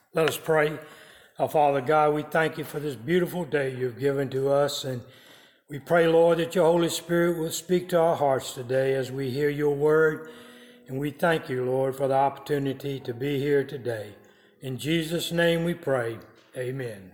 Let us pray. Our Father God, we thank you for this beautiful day you've given to us, and we pray, Lord, that your Holy Spirit will speak to our hearts today as we hear your word, and we thank you, Lord, for the opportunity to be here today. In Jesus' name we pray. Amen.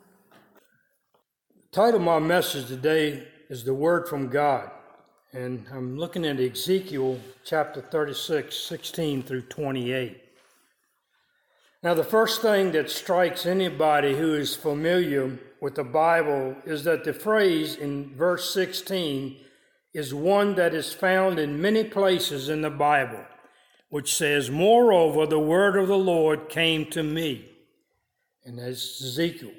The title of my message today is The Word from God, and I'm looking at Ezekiel chapter 36, 16 through 28. Now, the first thing that strikes anybody who is familiar with the Bible is that the phrase in verse 16 is one that is found in many places in the Bible, which says, "Moreover, the word of the Lord came to me." And that's Ezekiel.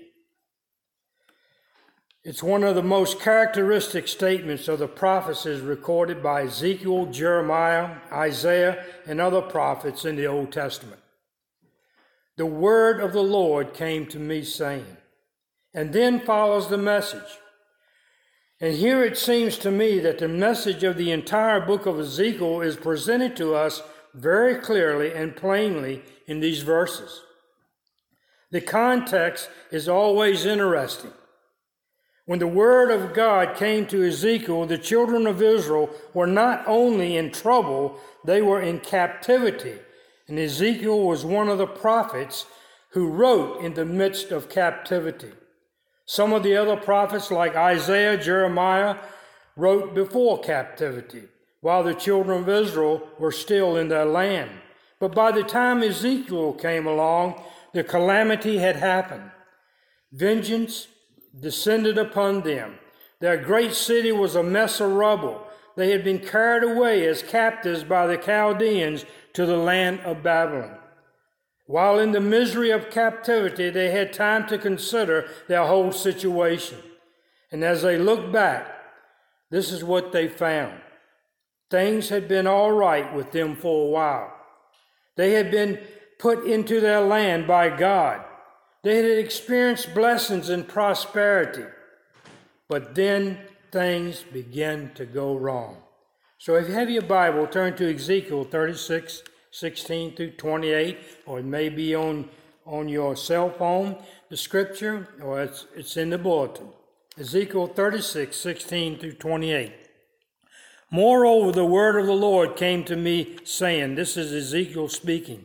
It's one of the most characteristic statements of the prophecies recorded by Ezekiel, Jeremiah, Isaiah, and other prophets in the Old Testament. The word of the Lord came to me saying, and then follows the message. And here it seems to me that the message of the entire book of Ezekiel is presented to us very clearly and plainly in these verses. The context is always interesting. When the word of God came to Ezekiel, the children of Israel were not only in trouble, they were in captivity. And Ezekiel was one of the prophets who wrote in the midst of captivity. Some of the other prophets, like Isaiah, Jeremiah, wrote before captivity, while the children of Israel were still in their land. But by the time Ezekiel came along, the calamity had happened. Vengeance descended upon them. Their great city was a mess of rubble. They had been carried away as captives by the Chaldeans to the land of Babylon. While in the misery of captivity, they had time to consider their whole situation. And as they looked back, this is what they found. Things had been all right with them for a while. They had been put into their land by God. They had experienced blessings and prosperity. But then things began to go wrong. So if you have your Bible, turn to Ezekiel 36, 16 through 28, or it may be on your cell phone, the scripture, or it's in the bulletin. Ezekiel 36, 16 through 28. Moreover, the word of the Lord came to me, saying, this is Ezekiel speaking.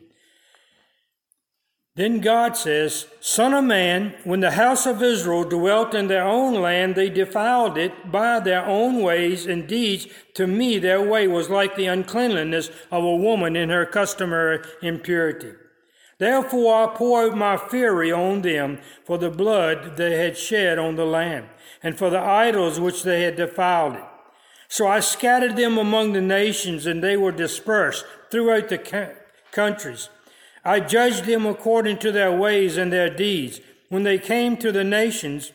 Then God says, Son of man, when the house of Israel dwelt in their own land, they defiled it by their own ways and deeds. To me, their way was like the uncleanliness of a woman in her customary impurity. Therefore I poured my fury on them for the blood they had shed on the land, and for the idols which they had defiled it. So I scattered them among the nations, and they were dispersed throughout the countries. I judged them according to their ways and their deeds. When they came to the nations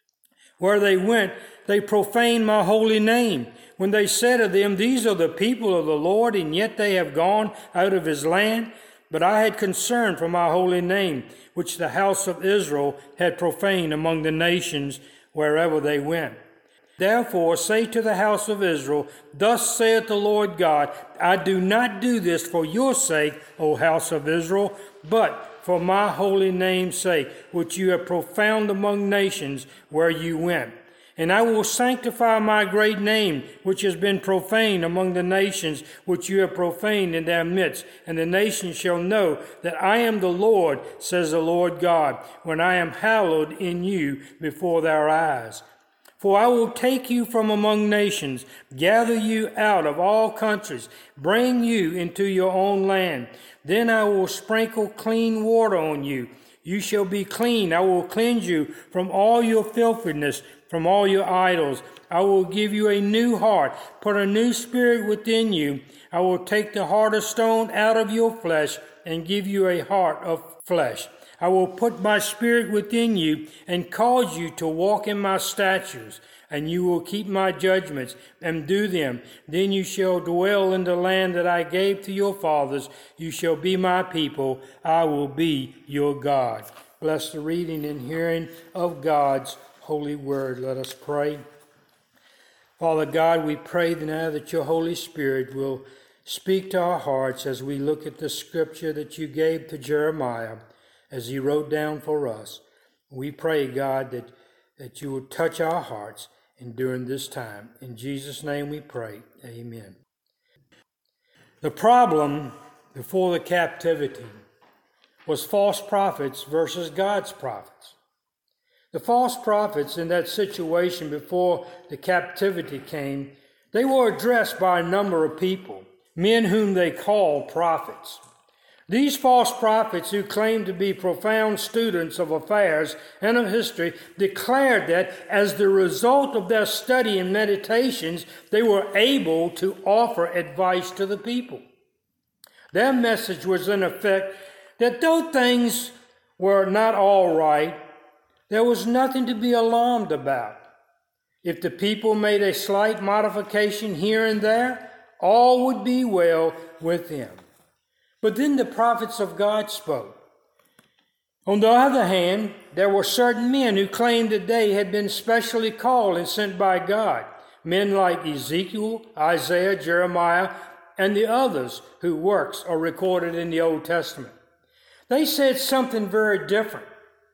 where they went, they profaned my holy name. When they said of them, these are the people of the Lord, and yet they have gone out of his land. But I had concern for my holy name, which the house of Israel had profaned among the nations wherever they went. Therefore say to the house of Israel, thus saith the Lord God, I do not do this for your sake, O house of Israel, but for my holy name's sake, which you have profaned among nations where you went. And I will sanctify my great name, which has been profaned among the nations, which you have profaned in their midst. And the nations shall know that I am the Lord, says the Lord God, when I am hallowed in you before their eyes. For I will take you from among nations, gather you out of all countries, bring you into your own land. Then I will sprinkle clean water on you. You shall be clean. I will cleanse you from all your filthiness, from all your idols. I will give you a new heart, put a new spirit within you. I will take the heart of stone out of your flesh and give you a heart of flesh. I will put my spirit within you and cause you to walk in my statutes, and you will keep my judgments and do them. Then you shall dwell in the land that I gave to your fathers. You shall be my people. I will be your God. Bless the reading and hearing of God's holy word. Let us pray. Father God, we pray now that your Holy Spirit will speak to our hearts as we look at the scripture that you gave to Jeremiah. as he wrote down for us. We pray, God, that you will touch our hearts during this time. In Jesus' name we pray. Amen. The problem before the captivity was false prophets versus God's prophets. The false prophets in that situation before the captivity came, they were addressed by a number of people, men whom they called prophets. These false prophets, who claimed to be profound students of affairs and of history, declared that as the result of their study and meditations, they were able to offer advice to the people. Their message was in effect that though things were not all right, there was nothing to be alarmed about. If the people made a slight modification here and there, all would be well with them. But then the prophets of God spoke. On the other hand, there were certain men who claimed that they had been specially called and sent by God. Men like Ezekiel, Isaiah, Jeremiah, and the others whose works are recorded in the Old Testament. They said something very different.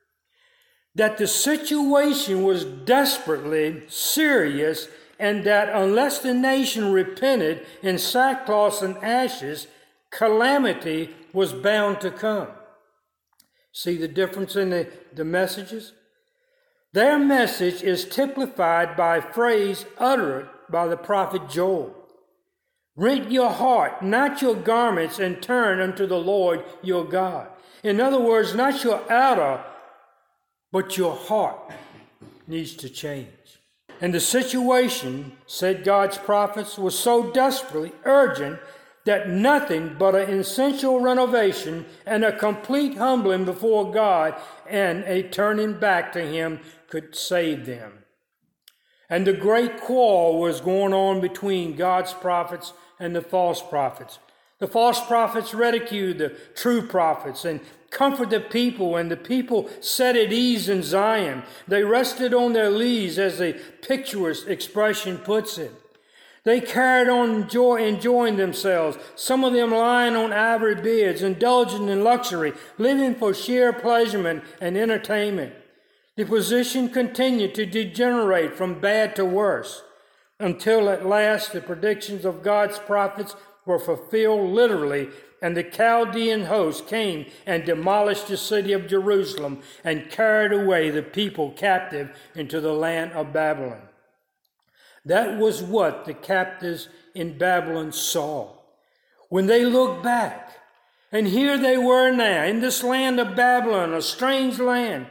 That the situation was desperately serious, and that unless the nation repented in sackcloth and ashes, calamity was bound to come. See the difference in the messages? Their message is typified by a phrase uttered by the prophet Joel. Rent your heart, not your garments, and turn unto the Lord your God. In other words, not your outer, but your heart needs to change. And the situation, said God's prophets, was so desperately urgent that nothing but an essential renovation and a complete humbling before God and a turning back to Him could save them. And the great quarrel was going on between God's prophets and the false prophets. The false prophets ridiculed the true prophets and comforted the people, and the people sat at ease in Zion. They rested on their leaves, as the picturesque expression puts it. They carried on enjoying themselves, some of them lying on ivory beds, indulging in luxury, living for sheer pleasurement and entertainment. The position continued to degenerate from bad to worse, until at last the predictions of God's prophets were fulfilled literally, and the Chaldean host came and demolished the city of Jerusalem and carried away the people captive into the land of Babylon. That was what the captives in Babylon saw. When they looked back, and here they were now in this land of Babylon, a strange land,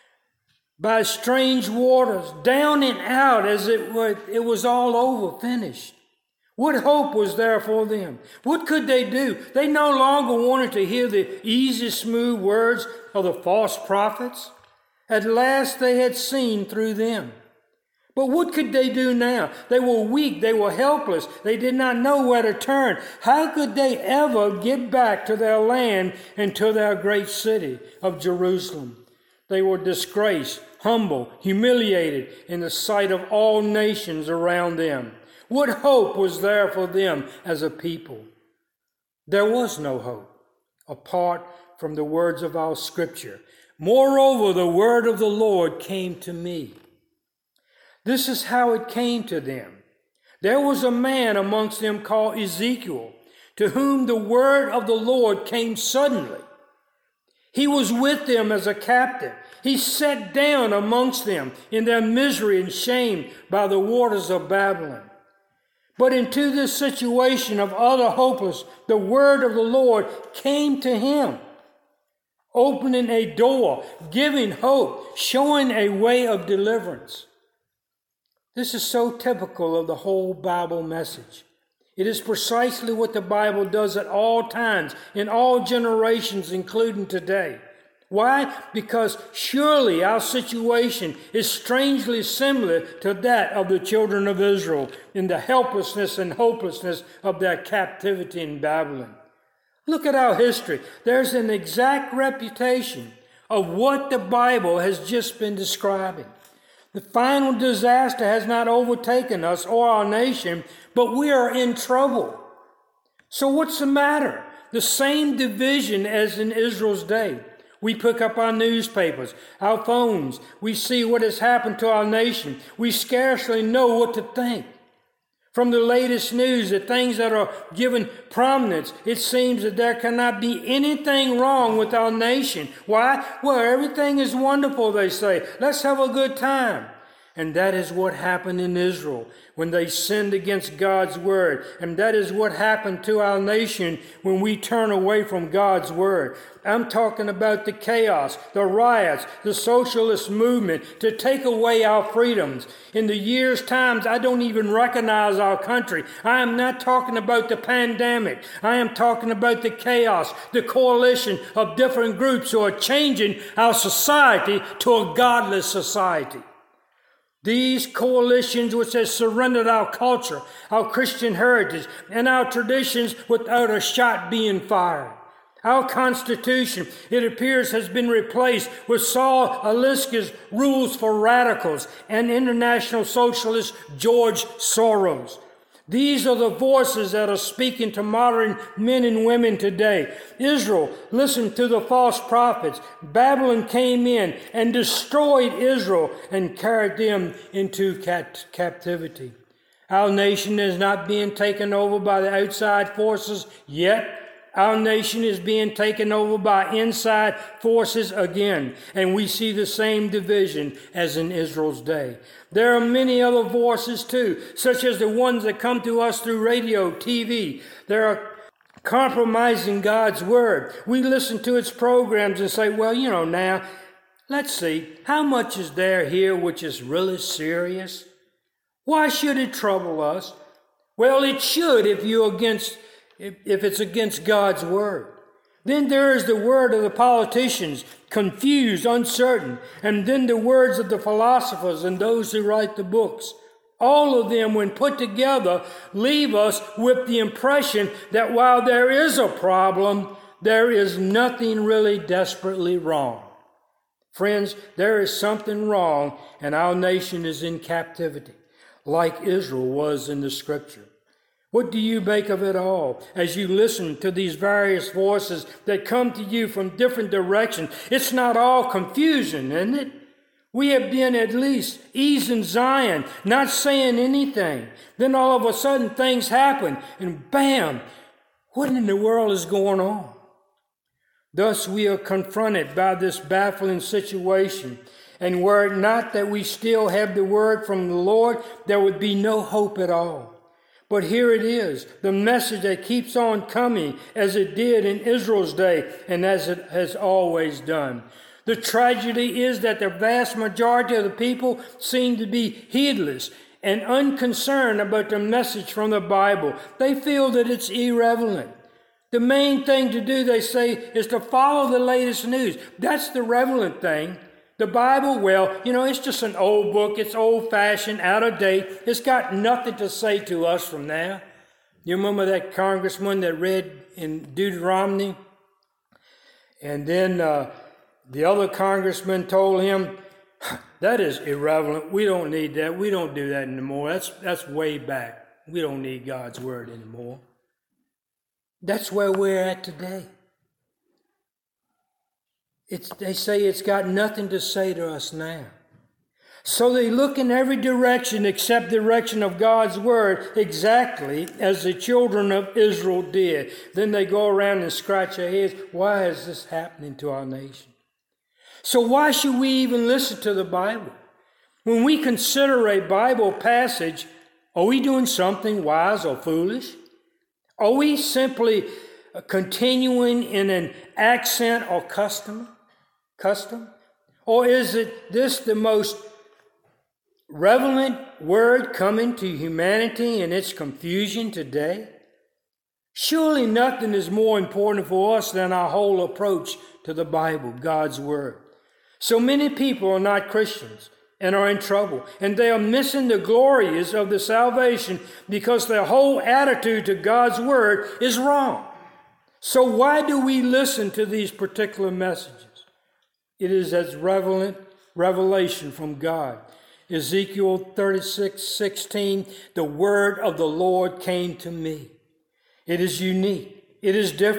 by strange waters, down and out as it was all over, finished. What hope was there for them? What could they do? They no longer wanted to hear the easy, smooth words of the false prophets. At last they had seen through them. But what could they do now? They were weak. They were helpless. They did not know where to turn. How could they ever get back to their land and to their great city of Jerusalem? They were disgraced, humble, humiliated in the sight of all nations around them. What hope was there for them as a people? There was no hope apart from the words of our Scripture. Moreover, the word of the Lord came to me. This is how it came to them. There was a man amongst them called Ezekiel, to whom the word of the Lord came suddenly. He was with them as a captive. He sat down amongst them in their misery and shame by the waters of Babylon. But into this situation of utter hopelessness, the word of the Lord came to him, opening a door, giving hope, showing a way of deliverance. This is so typical of the whole Bible message. It is precisely what the Bible does at all times, in all generations, including today. Why? Because surely our situation is strangely similar to that of the children of Israel in the helplessness and hopelessness of their captivity in Babylon. Look at our history. There's an exact reputation of what the Bible has just been describing. The final disaster has not overtaken us or our nation, but we are in trouble. So what's the matter? The same division as in Israel's day. We pick up our newspapers, our phones. We see what has happened to our nation. We scarcely know what to think. From the latest news, the things that are given prominence, it seems that there cannot be anything wrong with our nation. Why? Well, everything is wonderful, they say. Let's have a good time. And that is what happened in Israel when they sinned against God's word. And that is what happened to our nation when we turn away from God's word. I'm talking about the chaos, the riots, the socialist movement to take away our freedoms. In the years' times, I don't even recognize our country. I am not talking about the pandemic. I am talking about the chaos, the coalition of different groups who are changing our society to a godless society. These coalitions which have surrendered our culture, our Christian heritage, and our traditions without a shot being fired. Our Constitution, it appears, has been replaced with Saul Alinsky's Rules for Radicals and international socialist George Soros. These are the voices that are speaking to modern men and women today. Israel listened to the false prophets. Babylon came in and destroyed Israel and carried them into captivity. Our nation is not being taken over by the outside forces yet. Our nation is being taken over by inside forces again, and we see the same division as in Israel's day. There are many other voices too, such as the ones that come to us through radio, TV. They are compromising God's word. We listen to its programs and say, well, now, let's see, how much is there here which is really serious? Why should it trouble us? Well, it should if it's against God's word. Then there is the word of the politicians, confused, uncertain, and then the words of the philosophers and those who write the books. All of them, when put together, leave us with the impression that while there is a problem, there is nothing really desperately wrong. Friends, there is something wrong, and our nation is in captivity, like Israel was in the Scripture. What do you make of it all as you listen to these various voices that come to you from different directions? It's not all confusion, isn't it? We have been at least ease in Zion, not saying anything. Then all of a sudden things happen, and bam, what in the world is going on? Thus we are confronted by this baffling situation. And were it not that we still have the word from the Lord, there would be no hope at all. But here it is, the message that keeps on coming as it did in Israel's day and as it has always done. The tragedy is that the vast majority of the people seem to be heedless and unconcerned about the message from the Bible. They feel that it's irrelevant. The main thing to do, they say, is to follow the latest news. That's the relevant thing. The Bible, well, it's just an old book. It's old-fashioned, out of date. It's got nothing to say to us from now. You remember that congressman that read in Deuteronomy? And then the other congressman told him, that is irrelevant. We don't need that. We don't do that anymore. That's way back. We don't need God's word anymore. That's where we're at today. They say it's got nothing to say to us now. So they look in every direction except the direction of God's word, exactly as the children of Israel did. Then they go around and scratch their heads. Why is this happening to our nation? So why should we even listen to the Bible? When we consider a Bible passage, are we doing something wise or foolish? Are we simply continuing in an accent or custom? Or is this the most relevant word coming to humanity in its confusion today? Surely nothing is more important for us than our whole approach to the Bible, God's word. So many people are not Christians and are in trouble, and they are missing the glories of the salvation because their whole attitude to God's word is wrong. So why do we listen to these particular messages? It is as revelation from God. Ezekiel 36:16, the word of the Lord came to me. It is unique. It is different.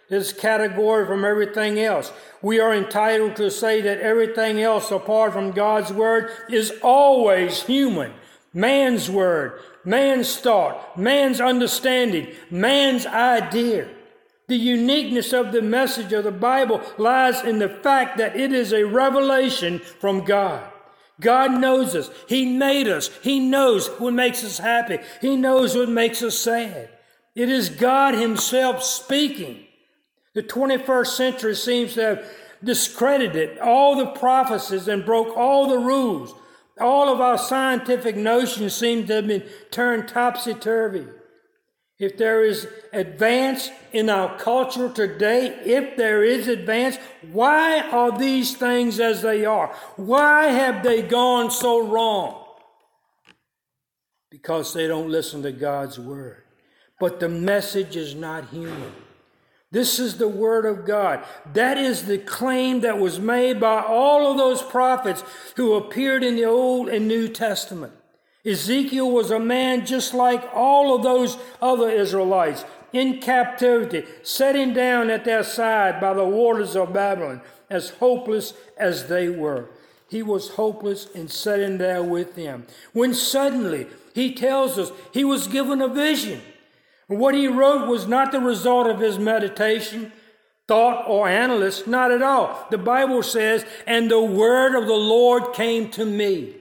this category from everything else. We are entitled to say that everything else apart from God's word is always human. Man's word, man's thought, man's understanding, man's idea. The uniqueness of the message of the Bible lies in the fact that it is a revelation from God. God knows us. He made us. He knows what makes us happy. He knows what makes us sad. It is God himself speaking. The 21st century seems to have discredited all the prophecies and broke all the rules. All of our scientific notions seem to have been turned topsy-turvy. If there is advance in our culture today, if there is advance, why are these things as they are? Why have they gone so wrong? Because they don't listen to God's word. But the message is not human. This is the word of God. That is the claim that was made by all of those prophets who appeared in the Old and New Testament. Ezekiel was a man just like all of those other Israelites in captivity, sitting down at their side by the waters of Babylon, as hopeless as they were. He was hopeless and sitting there with them. When suddenly, he tells us, he was given a vision. What he wrote was not the result of his meditation, thought, or analysis, not at all. The Bible says, and the word of the Lord came to me.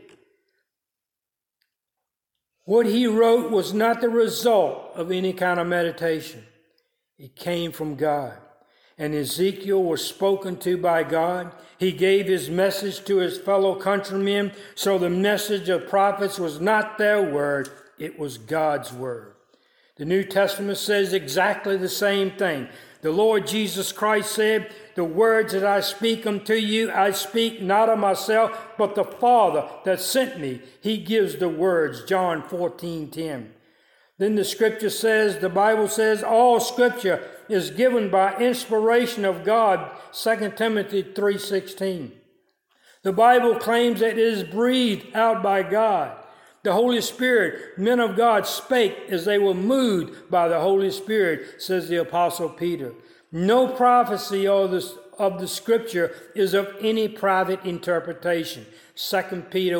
What he wrote was not the result of any kind of meditation. It came from God. And Ezekiel was spoken to by God. He gave his message to his fellow countrymen. So the message of prophets was not their word, it was God's word. The New Testament says exactly the same thing. The Lord Jesus Christ said, the words that I speak unto you, I speak not of myself, but the Father that sent me. He gives the words, John 14:10. Then the scripture says, the Bible says, all scripture is given by inspiration of God, 2 Timothy 3:16. The Bible claims that it is breathed out by God. The Holy Spirit, men of God, spake as they were moved by the Holy Spirit, says the Apostle Peter. No prophecy of the Scripture is of any private interpretation. 2 Peter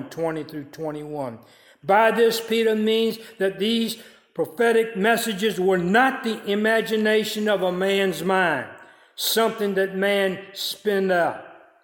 1:20-21. By this, Peter means that these prophetic messages were not the imagination of a man's mind, something that man spinned out.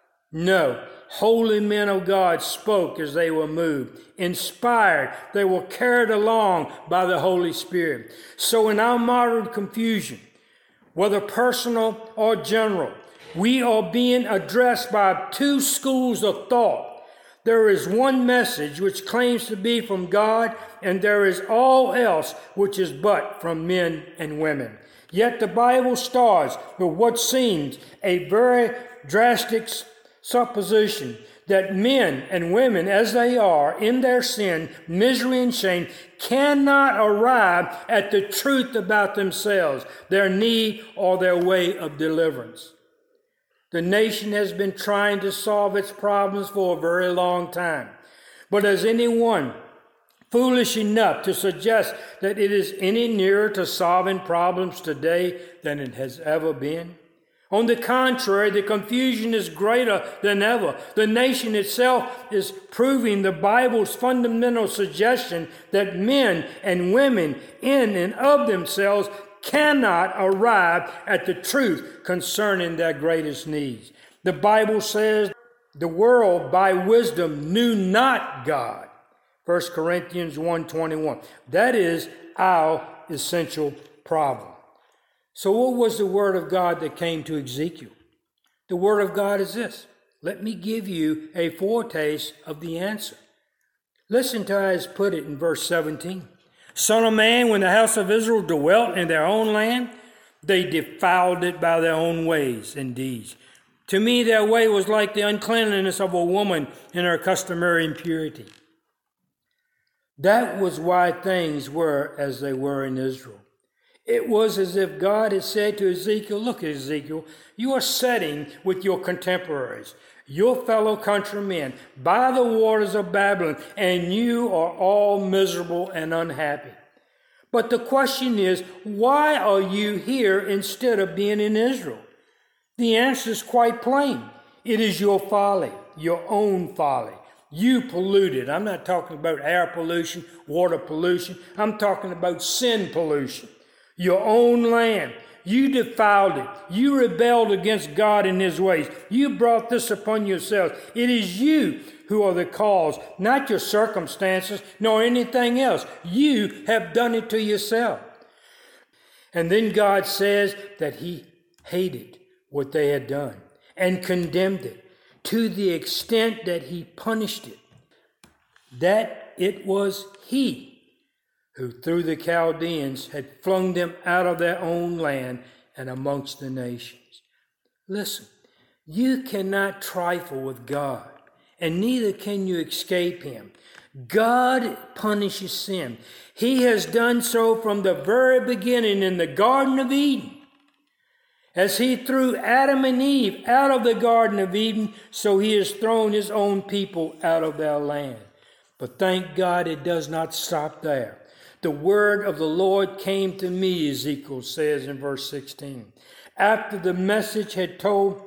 No, holy men of God spoke as they were moved, inspired. They were carried along by the Holy Spirit. So in our modern confusion, whether personal or general, we are being addressed by two schools of thought. There is one message which claims to be from God, and there is all else which is but from men and women. Yet the Bible starts with what seems a very drastic supposition that men and women, as they are in their sin, misery, and shame, cannot arrive at the truth about themselves, their need, or their way of deliverance. The nation has been trying to solve its problems for a very long time. But is anyone foolish enough to suggest that it is any nearer to solving problems today than it has ever been? On the contrary, the confusion is greater than ever. The nation itself is proving the Bible's fundamental suggestion that men and women in and of themselves cannot arrive at the truth concerning their greatest needs. The Bible says the world by wisdom knew not God. 1 Corinthians 1:21. That is our essential problem. So what was the word of God that came to Ezekiel? The word of God is this. Let me give you a foretaste of the answer. Listen to how it's put it in verse 17. Son of man, when the house of Israel dwelt in their own land, they defiled it by their own ways and deeds. To me, their way was like the uncleanliness of a woman in her customary impurity. That was why things were as they were in Israel. It was as if God had said to Ezekiel, look, Ezekiel, you are sitting with your contemporaries, your fellow countrymen, by the waters of Babylon, and you are all miserable and unhappy. But the question is, why are you here instead of being in Israel? The answer is quite plain. It is your folly, your own folly. You polluted. I'm not talking about air pollution, water pollution. I'm talking about sin pollution. Your own land. You defiled it. You rebelled against God in His ways. You brought this upon yourselves. It is you who are the cause, not your circumstances, nor anything else. You have done it to yourself. And then God says that He hated what they had done and condemned it to the extent that He punished it. That it was He who through the Chaldeans had flung them out of their own land and amongst the nations. Listen, you cannot trifle with God, and neither can you escape Him. God punishes sin. He has done so from the very beginning in the Garden of Eden. As He threw Adam and Eve out of the Garden of Eden, so He has thrown His own people out of their land. But thank God it does not stop there. The word of the Lord came to me, Ezekiel says in verse 16. After the message had told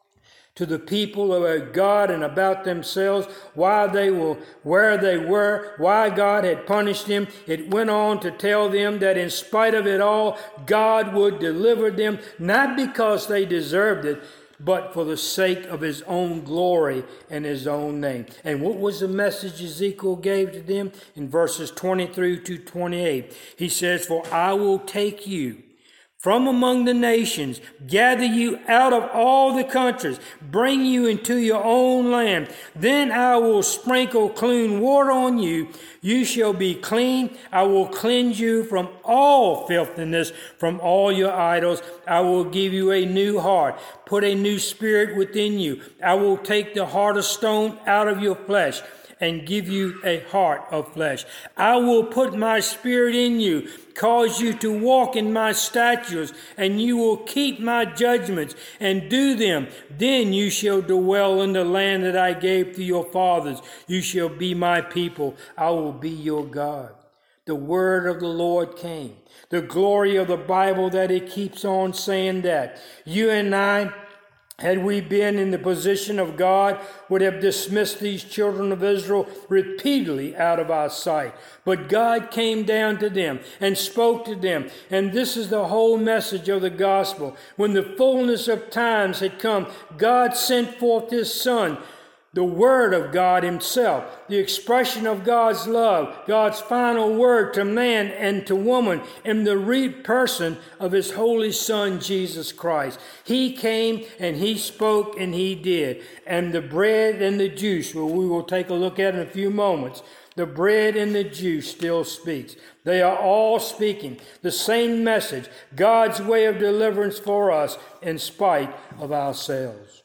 to the people about God and about themselves, why they were where they were, why God had punished them, it went on to tell them that in spite of it all, God would deliver them, not because they deserved it, but for the sake of His own glory and His own name. And what was the message Ezekiel gave to them? In verses 23 to 28, he says, "For I will take you from among the nations, gather you out of all the countries, bring you into your own land. Then I will sprinkle clean water on you. You shall be clean. I will cleanse you from all filthiness, from all your idols. I will give you a new heart, put a new spirit within you. I will take the heart of stone out of your flesh and give you a heart of flesh. I will put my spirit in you, cause you to walk in my statutes, and you will keep my judgments and do them. Then you shall dwell in the land that I gave to your fathers. You shall be my people. I will be your God." The word of the Lord came. The glory of the Bible that it keeps on saying that. You and I, had we been in the position of God, would have dismissed these children of Israel repeatedly out of our sight. But God came down to them and spoke to them. And this is the whole message of the gospel. When the fullness of times had come, God sent forth His Son, the Word of God Himself, the expression of God's love, God's final word to man and to woman in the person of His Holy Son, Jesus Christ. He came and He spoke and He did. And the bread and the juice, well, we will take a look at in a few moments, the bread and the juice still speaks. They are all speaking the same message, God's way of deliverance for us in spite of ourselves.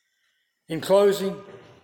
In closing,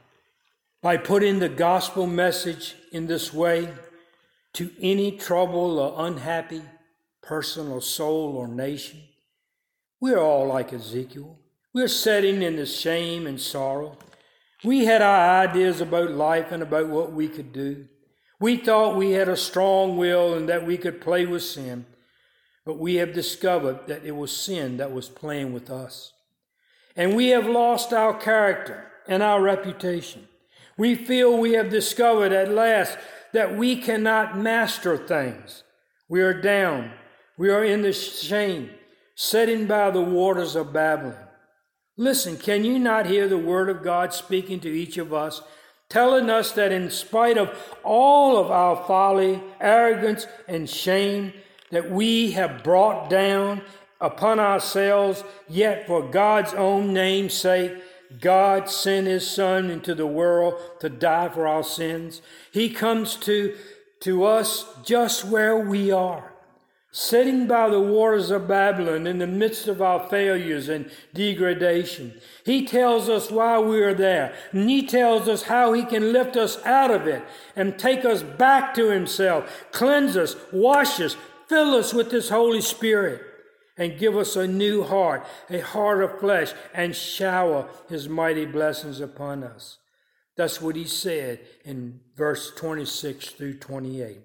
by putting the gospel message in this way to any troubled or unhappy person or soul or nation, we're all like Ezekiel. We're sitting in the shame and sorrow. We had our ideas about life and about what we could do. We thought we had a strong will and that we could play with sin, but we have discovered that it was sin that was playing with us. And we have lost our character and our reputation. We feel we have discovered at last that we cannot master things. We are down. We are in the shame, sitting by the waters of Babylon. Listen, can you not hear the word of God speaking to each of us, telling us that in spite of all of our folly, arrogance, and shame that we have brought down upon ourselves, yet for God's own name's sake, God sent His Son into the world to die for our sins. He comes to us just where we are, sitting by the waters of Babylon in the midst of our failures and degradation. He tells us why we are there, and He tells us how He can lift us out of it and take us back to Himself, cleanse us, wash us, fill us with His Holy Spirit, and give us a new heart, a heart of flesh, and shower His mighty blessings upon us. That's what He said in verse 26 through 28.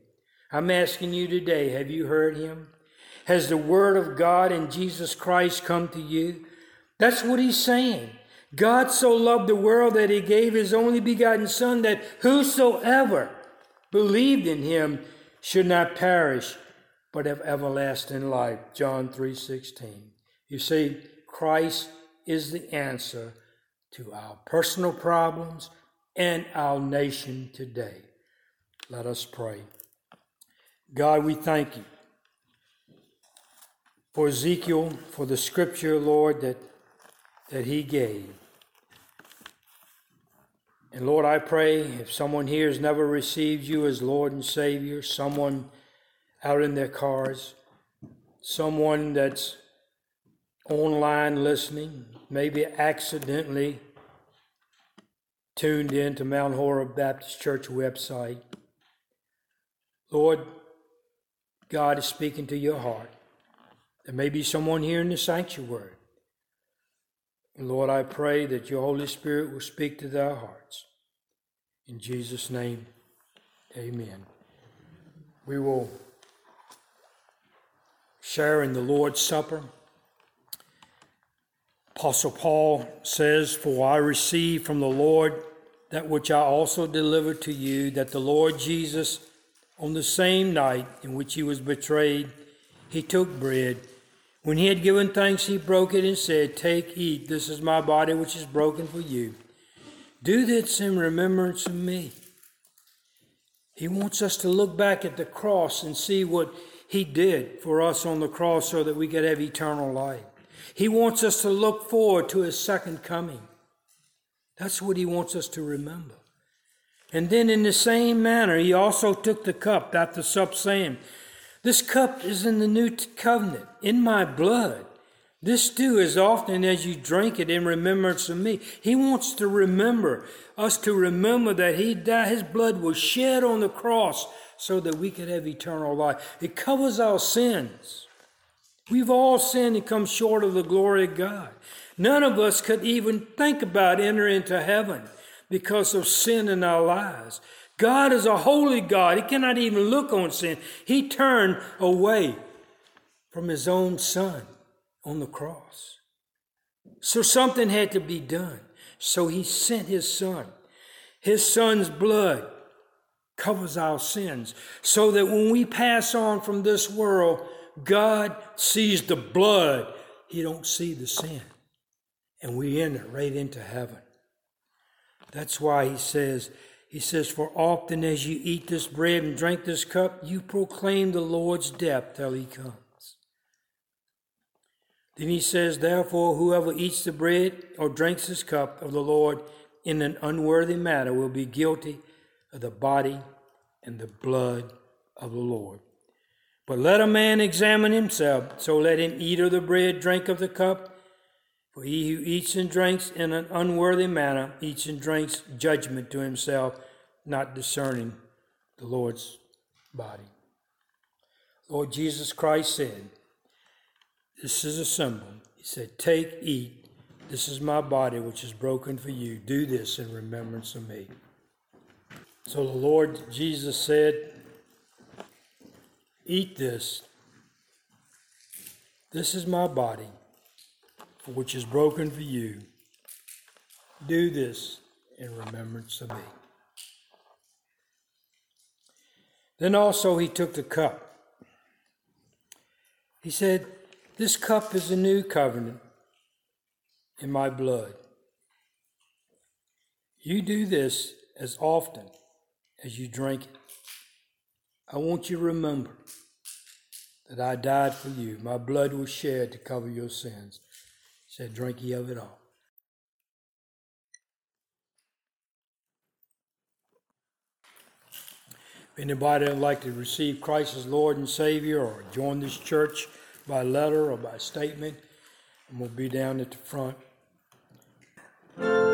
I'm asking you today, have you heard him? Has the word of God and Jesus Christ come to you? That's what he's saying. God so loved the world that he gave his only begotten Son, that whosoever believed in him should not perish, but have everlasting life. John 3:16. You see, Christ is the answer to our personal problems and our nation today. Let us pray. God, we thank you for Ezekiel, for the scripture, Lord, that he gave. And Lord, I pray if someone here has never received you as Lord and Savior, someone out in their cars, someone that's online listening, maybe accidentally tuned in to Mount Horeb Baptist Church website. Lord, God is speaking to your heart. There may be someone here in the sanctuary. And Lord, I pray that your Holy Spirit will speak to their hearts. In Jesus' name, amen. We will share in the Lord's Supper. Apostle Paul says, "For I received from the Lord that which I also delivered to you, that the Lord Jesus, on the same night in which he was betrayed, he took bread. When he had given thanks, he broke it and said, 'Take, eat, this is my body which is broken for you. Do this in remembrance of me.'" He wants us to look back at the cross and see what he did for us on the cross so that we could have eternal life. He wants us to look forward to his second coming. That's what he wants us to remember. And then in the same manner, he also took the cup after supper, saying, "This cup is in the new covenant, in my blood. This do as often as you drink it in remembrance of me." He wants to remember, us to remember that he died, his blood was shed on the cross so that we could have eternal life. It covers our sins. We've all sinned and come short of the glory of God. None of us could even think about entering into heaven because of sin in our lives. God is a holy God. He cannot even look on sin. He turned away from his own Son on the cross. So something had to be done. So he sent his Son. His Son's blood covers our sins so that when we pass on from this world, God sees the blood. He don't see the sin. And we enter right into heaven. That's why he says, "For often as you eat this bread and drink this cup, you proclaim the Lord's death till he comes." Then he says, "Therefore, whoever eats the bread or drinks this cup of the Lord in an unworthy manner will be guilty of the body and the blood of the Lord. But let a man examine himself, so let him eat of the bread, drink of the cup. For he who eats and drinks in an unworthy manner eats and drinks judgment to himself, not discerning the Lord's body." Lord Jesus Christ said, this is a symbol. He said, "Take, eat. This is my body which is broken for you. Do this in remembrance of me." So the Lord Jesus said, "Eat this. This is my body, which is broken for you. Do this in remembrance of me." Then also he took the cup. He said, "This cup is a new covenant in my blood. You do this as often as you drink it. I want you to remember that I died for you. My blood was shed to cover your sins." He said, "Drink ye of it all." If anybody would like to receive Christ as Lord and Savior or join this church by letter or by statement, and we'll be down at the front.